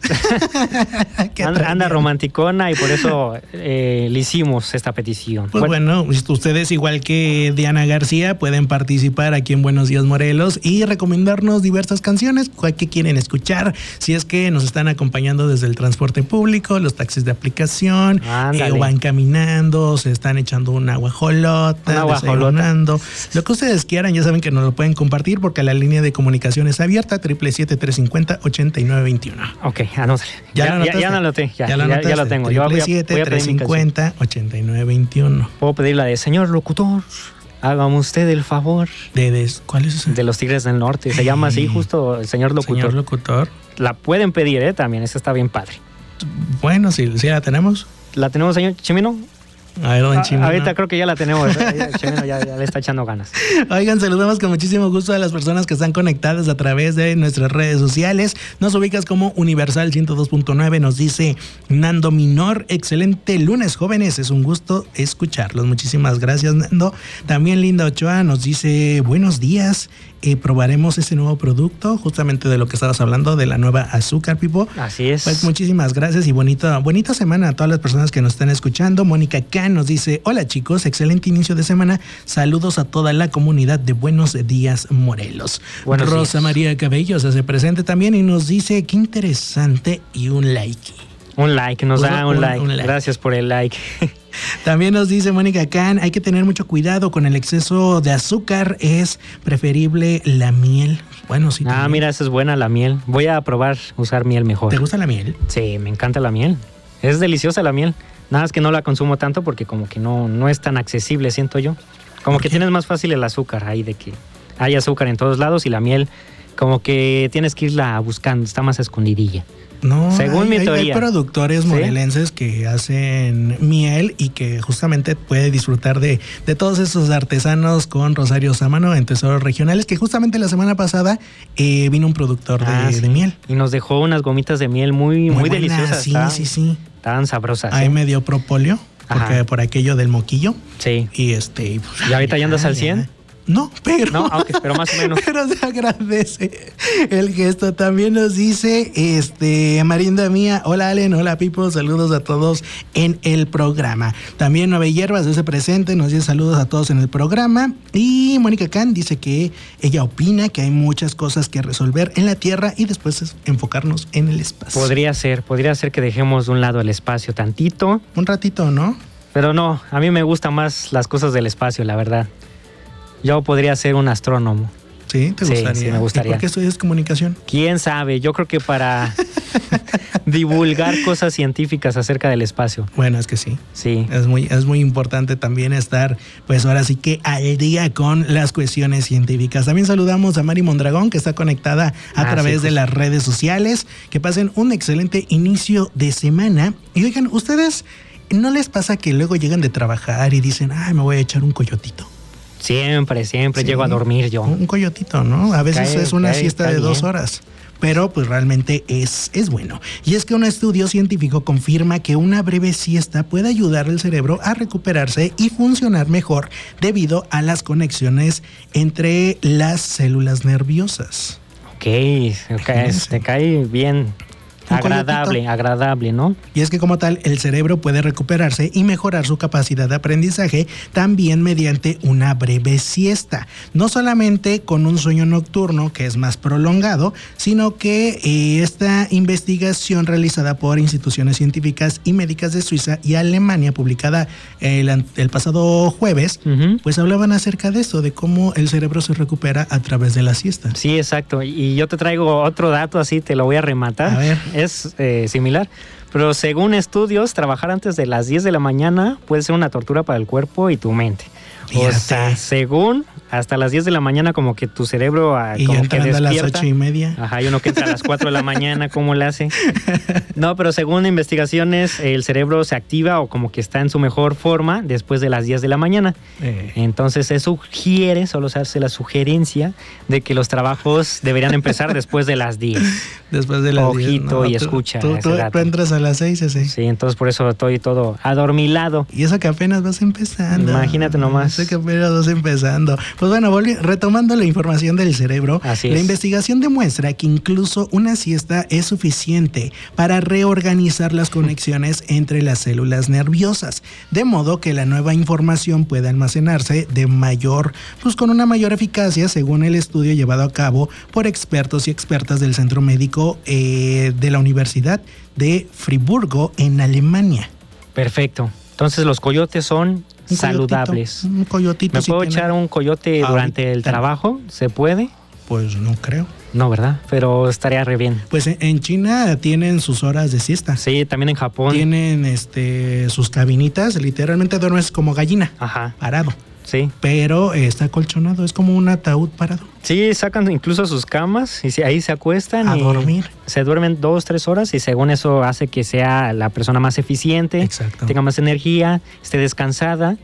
¿Qué anda, anda romanticona y por eso eh, le hicimos esta petición.
Pues bueno, bueno, ustedes igual que Diana García pueden participar aquí en Buenos Días Morelos y recomendarnos diversas canciones que quieren escuchar. Si es que nos están acompañando desde el transporte público, los taxis de aplicación, eh, o van caminando, se están echando una guajolota,
una guajolota.
Lo que ustedes quieran, ya saben que nos lo pueden compartir porque la línea de comunicación es abierta, triple siete, tres cincuenta, ochenta y nueve veintiuno.
Ok, anótale.
Ya,
ya,
ya,
ya, ya lo anoté, ya,
ya,
ya, ya lo tengo.
triple siete, tres cincuenta, ochenta y nueve veintiuno.
Puedo pedir la de señor locutor, hágame usted el favor.
¿De, de cuál es ese?
De los Tigres del Norte, se llama así justo el señor locutor.
Señor locutor.
La pueden pedir, ¿eh? También, esa está bien padre.
Bueno, si, si la tenemos.
¿La tenemos, señor Chimino?
A ver, don Chimino.
Ahorita creo que ya la tenemos. Chimino ya, ya le está echando ganas.
Oigan, saludamos con muchísimo gusto a las personas que están conectadas a través de nuestras redes sociales. Nos ubicas como Universal ciento dos punto nueve. Nos dice Nando Minor. Excelente lunes, jóvenes. Es un gusto escucharlos. Muchísimas gracias, Nando. También Linda Ochoa nos dice buenos días. Eh, probaremos ese nuevo producto, justamente de lo que estabas hablando, de la nueva azúcar, Pipo.
Así es.
Pues muchísimas gracias y bonita, bonita semana a todas las personas que nos están escuchando. Mónica Can nos dice, hola chicos, excelente inicio de semana. Saludos a toda la comunidad de Buenos Días Morelos.
Buenos
Rosa
días.
María Cabello se hace presente también y nos dice, qué interesante y un like.
Un like, nos da un, un, like.
un like.
Gracias por el like.
También nos dice Mónica Can, hay que tener mucho cuidado con el exceso de azúcar, es preferible la miel. Bueno, sí.
Ah,
también.
mira, esa es buena la miel. Voy a probar usar miel mejor.
¿Te gusta la miel?
Sí, me encanta la miel. Es deliciosa la miel. Nada más que no la consumo tanto porque como que no, no es tan accesible, siento yo. Como que tienes más fácil el azúcar ahí de que hay azúcar en todos lados y la miel como que tienes que irla buscando, está más escondidilla.
No,
según
hay,
mi
hay,
teoría.
Hay productores morelenses ¿sí? que hacen miel y que justamente puede disfrutar de, de todos esos artesanos con rosarios a mano en tesoros regionales, que justamente la semana pasada eh, vino un productor
ah,
de,
sí.
de miel.
Y nos dejó unas gomitas de miel muy, muy,
muy
deliciosas.
Sí,
estaban,
sí, sí.
Estaban sabrosas.
Ahí
¿eh?
me dio propóleo, porque
Ajá.
por aquello del moquillo.
Sí.
Y este... Pues,
¿Y ahorita ya andas al cien?
No, pero...
No, okay, pero más o menos.
Pero se agradece el gesto. También nos dice, este, Marinda Mía, hola Allen, hola Pipo, saludos a todos en el programa. También Nueva Hierbas desde presente, nos dice saludos a todos en el programa. Y Mónica Can dice que ella opina que hay muchas cosas que resolver en la Tierra y después enfocarnos en el espacio.
Podría ser, podría ser que dejemos de un lado el espacio tantito.
Un ratito, ¿no?
Pero no, a mí me gustan más las cosas del espacio, la verdad. Yo podría ser un astrónomo.
¿Sí? ¿Te gustaría?
Sí, sí me gustaría.
¿Y por qué estudias comunicación?
¿Quién sabe? Yo creo que para divulgar cosas científicas acerca del espacio.
Bueno, es que sí.
Sí.
Es muy, es muy importante también estar, pues ahora sí que al día con las cuestiones científicas. También saludamos a Mari Mondragón, que está conectada a ah, través sí, pues. de las redes sociales. Que pasen un excelente inicio de semana. Y oigan, ¿ustedes no les pasa que luego llegan de trabajar y dicen, ay, me voy a echar un coyotito?
Siempre, siempre sí, llego a dormir yo.
Un coyotito, ¿no? A veces
cae,
es una
cae,
siesta
cae
de dos
bien.
horas. Pero pues realmente es, es bueno. Y es que un estudio científico confirma que una breve siesta puede ayudar al cerebro a recuperarse y funcionar mejor debido a las conexiones entre las células nerviosas.
Ok, okay. te cae bien agradable,
coyotito.
agradable, ¿no?
Y es que como tal, el cerebro puede recuperarse y mejorar su capacidad de aprendizaje también mediante una breve siesta. No solamente con un sueño nocturno que es más prolongado, sino que eh, esta investigación realizada por instituciones científicas y médicas de Suiza y Alemania, publicada el, el pasado jueves, uh-huh. pues hablaban acerca de esto, de cómo el cerebro se recupera a través de la siesta.
Sí, exacto. Y yo te traigo otro dato así, te lo voy a rematar.
A ver.
Es eh, similar. Pero según estudios, trabajar antes de las diez de la mañana puede ser una tortura para el cuerpo y tu mente. Fíjate. O sea, según hasta las diez de la mañana como que tu cerebro
y
como
ya
que
despierta. A las ocho y media.
Ajá, y uno que entra a las cuatro de la mañana, ¿cómo le hace? No, pero según investigaciones, el cerebro se activa o como que está en su mejor forma después de las diez de la mañana. Eh. Entonces se sugiere, solo se hace la sugerencia de que los trabajos deberían empezar después de las diez.
Después de las
Ojito
diez.
Ojito no, y
tú,
escucha.
Tú, tú, tú entras a las seis, así.
Sí, entonces por eso estoy todo adormilado.
Y eso que apenas vas empezando.
Imagínate nomás.
Eso que apenas vas empezando. Pues bueno, volví, retomando la información del cerebro,
Así
la
es.
investigación demuestra que incluso una siesta es suficiente para reorganizar las conexiones entre las células nerviosas, de modo que la nueva información pueda almacenarse de mayor, pues con una mayor eficacia, según el estudio llevado a cabo por expertos y expertas del Centro Médico eh, de la Universidad de Friburgo en Alemania.
Perfecto. Entonces los coyotes son
Un
saludables.
Coyotito, un coyotito.
¿Me
si
puedo
tiene...
echar un coyote
Ahorita.
durante el trabajo? ¿Se puede?
Pues no creo.
No, ¿verdad? Pero estaría re bien.
Pues en China tienen sus horas de siesta.
Sí, también en Japón.
Tienen este sus cabinitas, literalmente duermes como gallina.
Ajá.
Parado.
Sí.
Pero está acolchonado, es como un ataúd parado.
Sí, sacan incluso sus camas y ahí se acuestan.
A
y
dormir.
Se duermen dos, tres horas y según eso hace que sea la persona más eficiente.
Exacto.
Tenga más energía, esté descansada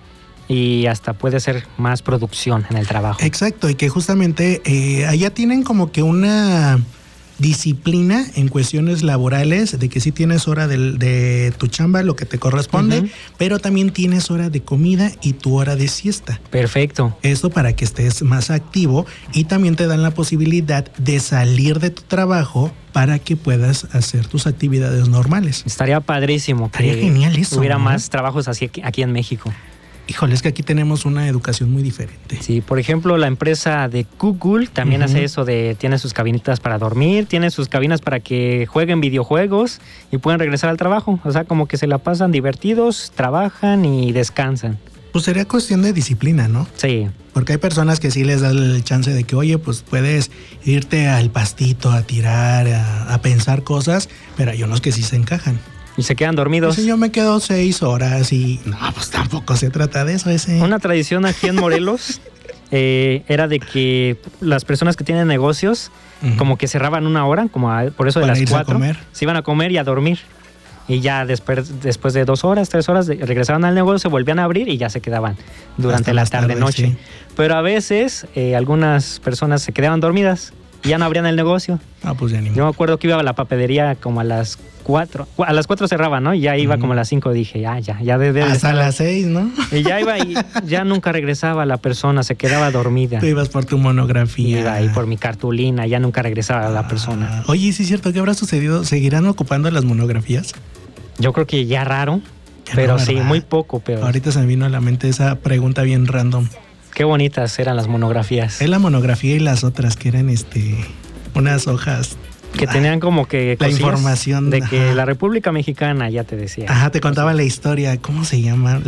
y hasta puede ser más producción en el trabajo.
Exacto, y que justamente eh, allá tienen como que una disciplina en cuestiones laborales de que sí tienes hora de, de tu chamba, lo que te corresponde, uh-huh. pero también tienes hora de comida y tu hora de siesta.
Perfecto.
Esto para que estés más activo y también te dan la posibilidad de salir de tu trabajo para que puedas hacer tus actividades normales.
Estaría padrísimo.
Estaría
que
genial eso.
Hubiera
¿no?
más trabajos así aquí en México.
Híjole, es que aquí tenemos una educación muy diferente.
Sí, por ejemplo, la empresa de Google también uh-huh. hace eso de, tiene sus cabinitas para dormir, tiene sus cabinas para que jueguen videojuegos y pueden regresar al trabajo. O sea, como que se la pasan divertidos, trabajan y descansan.
Pues sería cuestión de disciplina, ¿no?
Sí.
Porque hay personas que sí les da el chance de que, oye, pues puedes irte al pastito a tirar, a, a pensar cosas, pero hay unos que sí se encajan.
Y se quedan dormidos.
Sí, yo me quedo seis horas y no, pues tampoco se trata de eso. Ese.
Una tradición aquí en Morelos eh, era de que las personas que tienen negocios uh-huh. como que cerraban una hora, como a, por eso de
Para
las cuatro,
a comer.
Se iban a comer y a dormir. Y ya después, después de dos horas, tres horas, de, regresaban al negocio, volvían a abrir y ya se quedaban durante la tarde-noche. Tarde, sí. Pero a veces eh, algunas personas se quedaban dormidas y ya no abrían el negocio.
Ah, pues ya ni
Yo me acuerdo que iba a la papelería como a las cuatro. A las cuatro cerraba, ¿no? Y ya iba uh-huh. como a las cinco. Dije, ah, ya, ya debe
Hasta
estar.
las seis, ¿no?
Y ya iba y ya nunca regresaba la persona, se quedaba dormida.
Tú ibas por tu monografía.
Iba ahí por mi cartulina, ya nunca regresaba ah. la persona.
Oye, sí es cierto, ¿qué habrá sucedido? ¿Seguirán ocupando las monografías?
Yo creo que ya raro, ya pero no, sí, muy poco. Pero
ahorita se me vino a la mente esa pregunta bien random.
Qué bonitas eran las monografías.
Es la monografía y las otras que eran este unas hojas
que ah, tenían como que
la información
de que
ajá.
la República Mexicana, ya te decía.
Ajá, te contaba la historia. ¿Cómo se llama?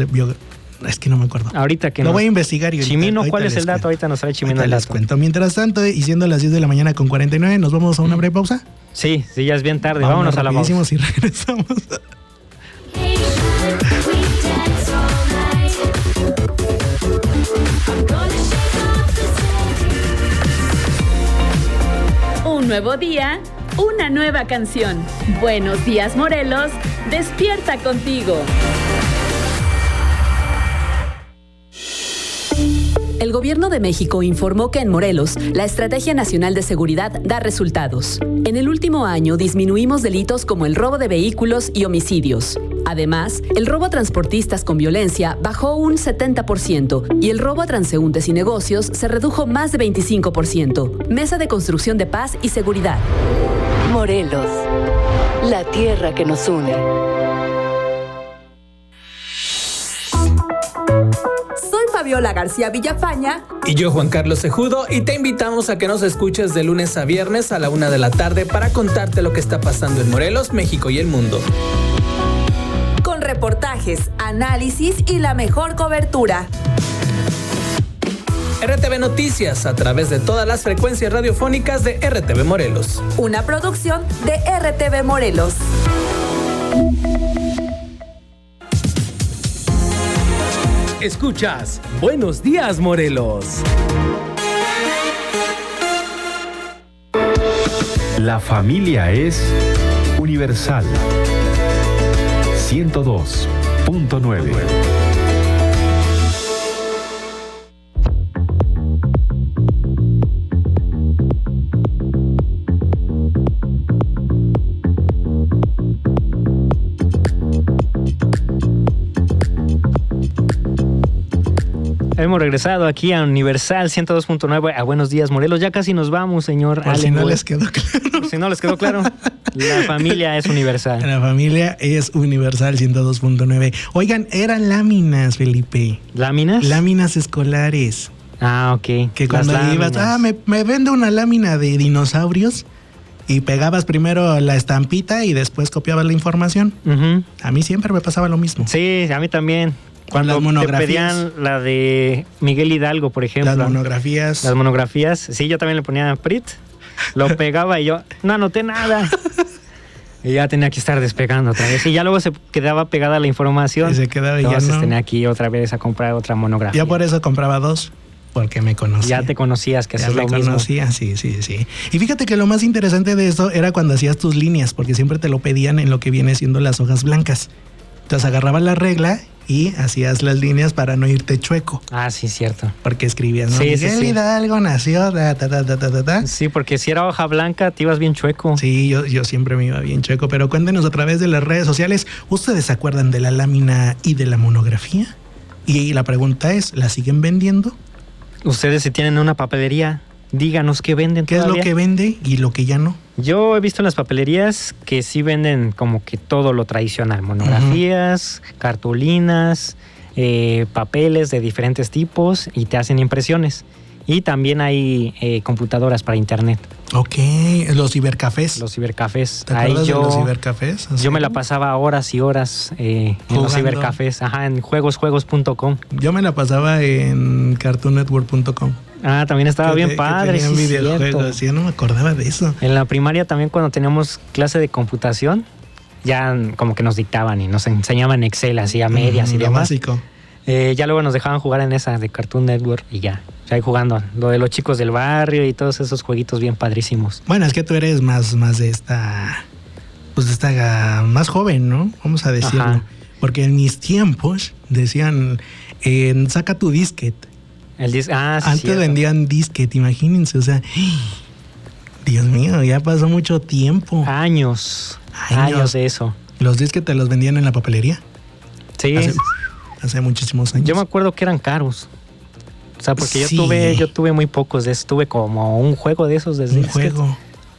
Es que no me acuerdo.
Ahorita que
lo
nos...
voy a investigar. Y
Chimino,
ahorita,
¿cuál
ahorita
es el dato?
Cuento.
Ahorita nos trae Chimino
ahorita
el
les
dato.
Cuento. Mientras tanto, y siendo las diez de la mañana con cuarenta y nueve, nos vamos a una breve pausa.
Sí, sí, ya es bien tarde. Vámonos, Vámonos a la pausa.
Y regresamos.
Un nuevo día, una nueva canción. Buenos días, Morelos. Despierta contigo. El Gobierno de México informó que en Morelos, la Estrategia Nacional de Seguridad da resultados. En el último año disminuimos delitos como el robo de vehículos y homicidios. Además, el robo a transportistas con violencia bajó un setenta por ciento y el robo a transeúntes y negocios se redujo más de veinticinco por ciento. Mesa de Construcción de Paz y Seguridad.
Morelos. la tierra que nos une.
Soy Fabiola García Villafaña.
Y yo, Juan Carlos Cejudo, y te invitamos a que nos escuches de lunes a viernes a la una de la tarde para contarte lo que está pasando en Morelos, México y el mundo.
Con reportajes, análisis y la mejor cobertura.
R T V Noticias, a través de todas las frecuencias radiofónicas de R T V Morelos.
Una producción de R T V Morelos.
Escuchas Buenos Días, Morelos.
La familia es universal. ciento dos punto nueve.
Hemos regresado aquí a Universal ciento dos punto nueve, a Buenos Días, Morelos. Ya casi nos vamos, señor.
Por si no les quedó claro.
Por si no les quedó claro, la familia es universal.
La familia es Universal ciento dos punto nueve. Oigan, eran láminas, Felipe.
¿Láminas?
Láminas escolares.
Ah, ok.
Que cuando ibas, ah, me, me vende una lámina de dinosaurios y pegabas primero la estampita y después copiabas la información.
Uh-huh.
A mí siempre me pasaba lo mismo.
Sí, a mí también. Cuando te pedían la de Miguel Hidalgo, por ejemplo.
Las monografías.
Las monografías. Sí, yo también le ponía Prit. Lo pegaba y yo no anoté nada. Y ya tenía que estar despegando otra vez. Y ya luego se quedaba pegada la información.
Y se quedaba y
Entonces
ya no.
tenía que ir otra vez a comprar otra monografía.
Ya por eso compraba dos. Porque me conocía.
Ya te conocías que haces
lo mismo. Ya me conocía, sí, sí, sí. Y fíjate que lo más interesante de esto era cuando hacías tus líneas, porque siempre te lo pedían en lo que viene siendo las hojas blancas. Entonces agarrabas la regla y hacías las líneas para no irte chueco.
Ah, sí, cierto.
Porque escribías, ¿no?
Sí,
Miguel
sí, sí.
Hidalgo nació, ta, ta, ta, ta, ta, ta.
Sí, porque si era hoja blanca, te ibas bien chueco.
Sí, yo, yo siempre me iba bien chueco. Pero cuéntenos a través de las redes sociales, ¿ustedes se acuerdan de la lámina y de la monografía? Y la pregunta es, ¿la siguen vendiendo?
Ustedes si tienen una papelería, díganos qué venden
¿Qué
todavía?
es lo que vende y lo que ya no?
Yo he visto en las papelerías que sí venden como que todo lo tradicional. Monografías, uh-huh. cartulinas, eh, papeles de diferentes tipos y te hacen impresiones. Y también hay eh, computadoras para internet.
Ok, los cibercafés.
Los cibercafés.
¿Te acuerdas
Ahí yo,
de los cibercafés? ¿Así?
Yo me la pasaba horas y horas eh, en los cibercafés. Ajá, en juegos juegos punto com.
Yo me la pasaba en cartoon network punto com.
Ah, también estaba que bien te, padre.
Sí, videojuegos, sí, yo no me acordaba de eso.
En la primaria también cuando teníamos clase de computación, ya como que nos dictaban y nos enseñaban Excel así a medias mm, y demás.
Básico.
Eh, ya luego nos dejaban jugar en esa de Cartoon Network y ya. Ya ahí jugando lo de los chicos del barrio y todos esos jueguitos bien padrísimos.
Bueno, es que tú eres más, más de esta, pues de esta, más joven, ¿no? Vamos a decirlo. Ajá. Porque en mis tiempos decían, eh, saca tu disquete.
El dis ah, sí,
Antes
cierto.
vendían disquete, imagínense, o sea, Dios mío, ya pasó mucho tiempo.
Años, años, años de eso.
¿Los disquetes te los vendían en la papelería?
Sí.
Hace, hace muchísimos años.
Yo me acuerdo que eran caros. O sea, porque
sí.
yo tuve yo tuve muy pocos de esos. Tuve como un juego de esos. De
un disquete. juego.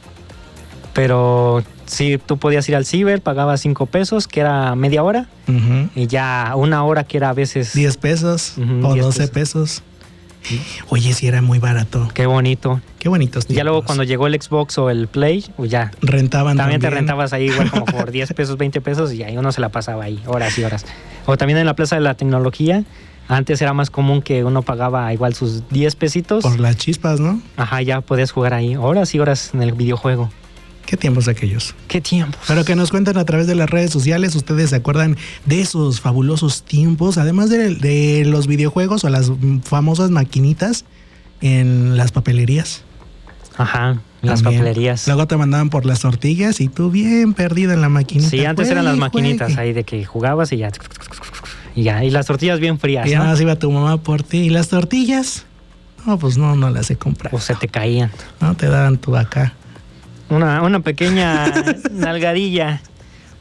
Pero sí, tú podías ir al ciber, pagabas cinco pesos, que era media hora.
Uh-huh.
Y ya una hora, que era a veces...
diez pesos uh-huh, o doce pesos. Oye, sí era muy barato.
Qué bonito.
Qué bonitos tiempos.
Ya luego cuando llegó el Xbox o el Play, pues ya.
Rentaban
también. También te
también.
rentabas ahí igual como por diez pesos, veinte pesos y ahí uno se la pasaba ahí, horas y horas. O también en la Plaza de la Tecnología, antes era más común que uno pagaba igual sus diez pesitos.
Por las chispas, ¿no?
Ajá, ya podías jugar ahí horas y horas en el videojuego.
¿Qué tiempos aquellos?
¿Qué tiempos?
Pero que nos cuenten a través de las redes sociales, ¿ustedes se acuerdan de esos fabulosos tiempos? Además de, de los videojuegos o las famosas maquinitas en las papelerías.
Ajá, las
También.
papelerías.
Luego te mandaban por las tortillas y tú bien perdido en la maquinita.
Sí, antes
juegue,
eran las maquinitas
juegue.
ahí de que jugabas y ya. Y ya, y las tortillas bien frías.
Y ya
¿no?
nada más iba tu mamá por ti. ¿Y las tortillas? No, pues no, no las he comprado.
O se te caían.
No, te daban tu acá.
Una, una pequeña nalgadilla.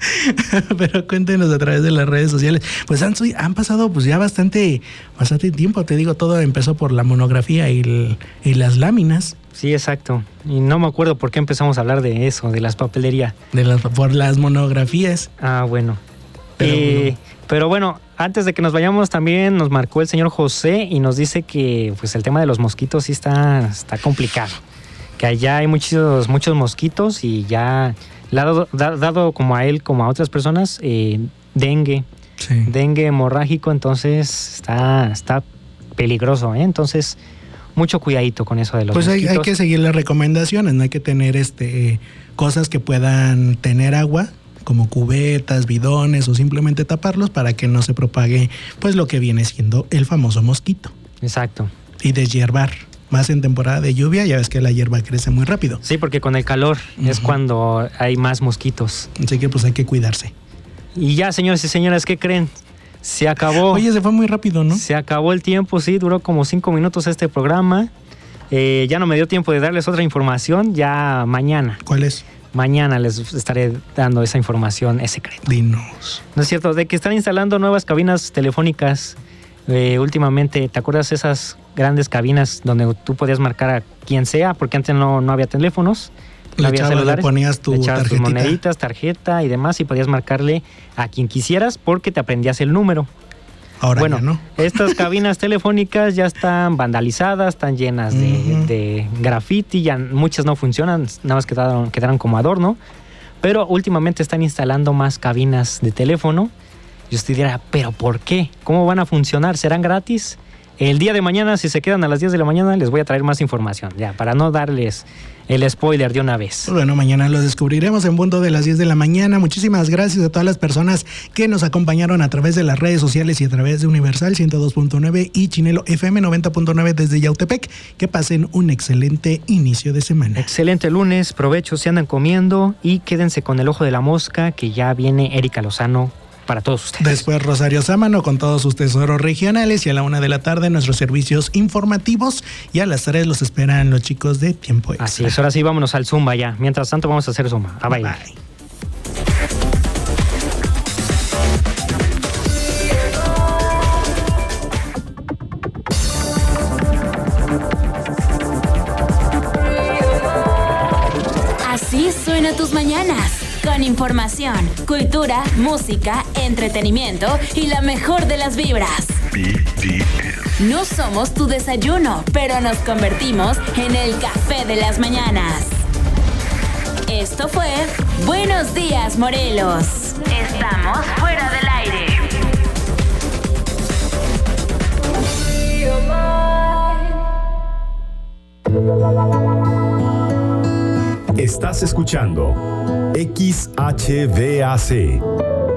Pero cuéntenos a través de las redes sociales. Pues han, han pasado pues ya bastante, bastante tiempo. Te digo, todo empezó por la monografía y, el, y las láminas.
Sí, exacto. Y no me acuerdo por qué empezamos a hablar de eso, de las papelerías.
De las, por las monografías.
Ah, bueno.
Pero,
eh,
bueno.
pero bueno, antes de que nos vayamos también nos marcó el señor José y nos dice que pues el tema de los mosquitos sí está, está complicado. Que allá hay muchos, muchos mosquitos y ya... Dado, dado como a él, como a otras personas, eh, dengue, sí. dengue hemorrágico, entonces está, está peligroso, ¿eh? Entonces, mucho cuidadito con eso de los
pues
mosquitos.
Pues hay, hay que seguir las recomendaciones, no hay que tener este cosas que puedan tener agua, como cubetas, bidones o simplemente taparlos para que no se propague pues lo que viene siendo el famoso mosquito.
Exacto.
Y deshiervar. Más en temporada de lluvia, ya ves que la hierba crece muy rápido.
Sí, porque con el calor uh-huh. es cuando hay más mosquitos.
Así que pues hay que cuidarse.
Y ya, señores y señoras, ¿qué creen? Se acabó.
Oye, se fue muy rápido, ¿no?
Se acabó el tiempo, sí, duró como cinco minutos este programa. Eh, ya no me dio tiempo de darles otra información, ya mañana.
¿Cuál es?
Mañana les estaré dando esa información, es secreto.
Dinos.
¿No es cierto? De que están instalando nuevas cabinas telefónicas. Eh, últimamente, ¿te acuerdas esas grandes cabinas donde tú podías marcar a quien sea? Porque antes no, no había teléfonos, no
le
había
echabas,
celulares.
Le ponías tu
le echabas tus
tarjetita.
moneditas, tarjeta y demás y podías marcarle a quien quisieras porque te aprendías el número.
Ahora
bueno,
ya no.
Estas cabinas telefónicas ya están vandalizadas, están llenas de, uh-huh. de graffiti, ya muchas no funcionan, nada más quedaron, quedaron como adorno. Pero últimamente están instalando más cabinas de teléfono. Y usted dirá, ¿pero por qué? ¿Cómo van a funcionar? ¿Serán gratis? El día de mañana, si se quedan a las diez de la mañana, les voy a traer más información, ya, para no darles el spoiler de una vez.
Bueno, mañana lo descubriremos en punto de las diez de la mañana. Muchísimas gracias a todas las personas que nos acompañaron a través de las redes sociales y a través de Universal ciento dos punto nueve y Chinelo F M noventa punto nueve desde Yautepec. Que pasen un excelente inicio de semana.
Excelente lunes, provecho, se andan comiendo y quédense con el ojo de la mosca, que ya viene Erika Lozano para todos ustedes.
Después Rosario Sámano con todos sus tesoros regionales y a la una de la tarde nuestros servicios informativos y a las tres los esperan los chicos de Tiempo Extra.
Así es, ahora sí vámonos al Zumba ya. Mientras tanto vamos a hacer Zumba. A bailar. Bye.
Así suena tus mañanas. Con información, cultura, música, entretenimiento y la mejor de las vibras.
B D M.
No somos tu desayuno, pero nos convertimos en el café de las mañanas. Esto fue Buenos Días, Morelos. Estamos fuera del aire.
Estás escuchando X H V A C,